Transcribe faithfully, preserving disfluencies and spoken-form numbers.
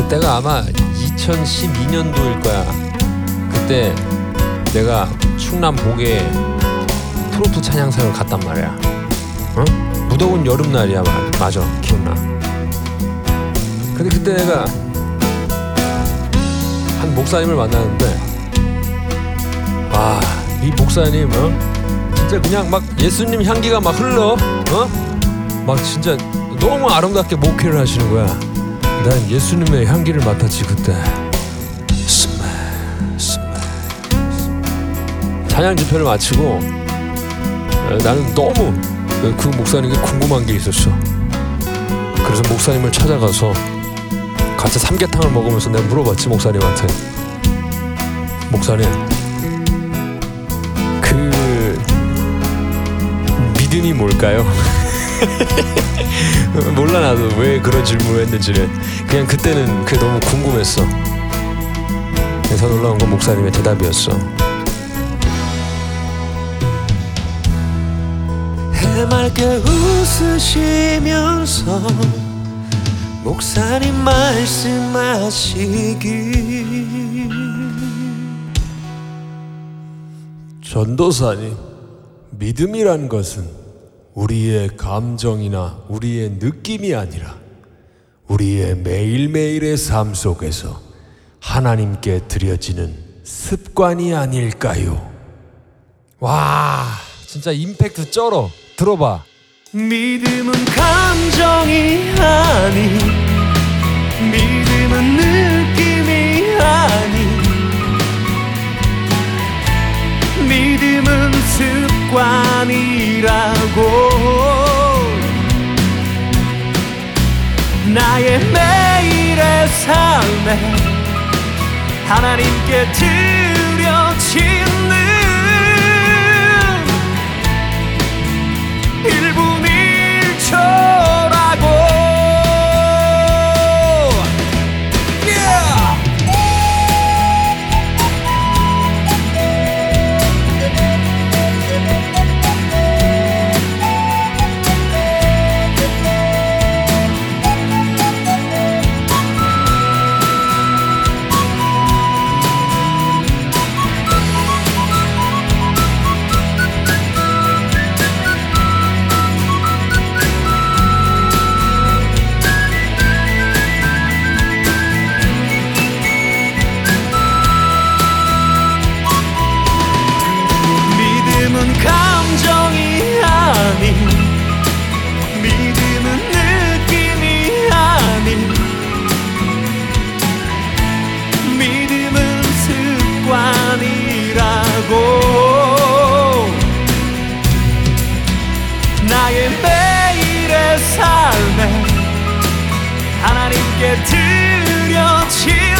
그때가 아마 이천십이 년도일 거야. 그때 내가 충남 보계에 트로트 찬양사를 갔단 말이야. 어? 무더운 여름날이야. 맞아, 기억나. 근데 그때 내가 한 목사님을 만나는데, 와, 이 목사님 어? 진짜 그냥 막 예수님 향기가 막 흘러. 어? 막 진짜 너무 아름답게 목회를 하시는 거야. 난 예수님의 향기를 맡았지 그때. 스멜, 스멜. 찬양 집회를 마치고 나는 너무 그 목사님께 궁금한 게 있었어. 그래서 목사님을 찾아가서 같이 삼계탕을 먹으면서 내가 물어봤지, 목사님한테. 목사님, 그 믿음이 뭘까요? 몰라, 나도 왜 그런 질문을 했는지를. 그냥 그때는 그게 너무 궁금했어. 그래서 놀라운 건 목사님의 대답이었어. 해맑게 웃으시면서 목사님 말씀하시길, 전도사님, 믿음이란 것은 우리의 감정이나 우리의 느낌이 아니라 우리의 매일매일의 삶 속에서 하나님께 드려지는 습관이 아닐까요? 와, 진짜 임팩트 쩔어. 들어봐. 믿음은 감정이 아닌, 믿음은 느낌이 아닌, 믿음은 습관이라고. 나의 매일의 삶에 하나님께 드려지는 일분 일초라고. 감정이 아닌, 믿음은 느낌이 아닌, 믿음은 습관이라고. 나의 매일의 삶에 하나님께 드려진